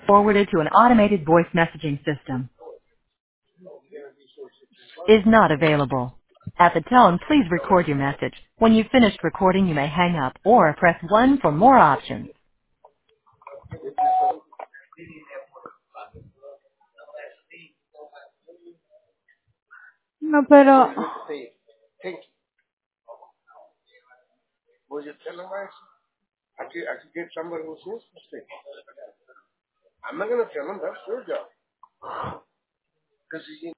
Forwarded to an automated voice messaging system. Is not available. At the tone, please record your message. When you've finished recording, you may hang up or press 1 for more options. No, pero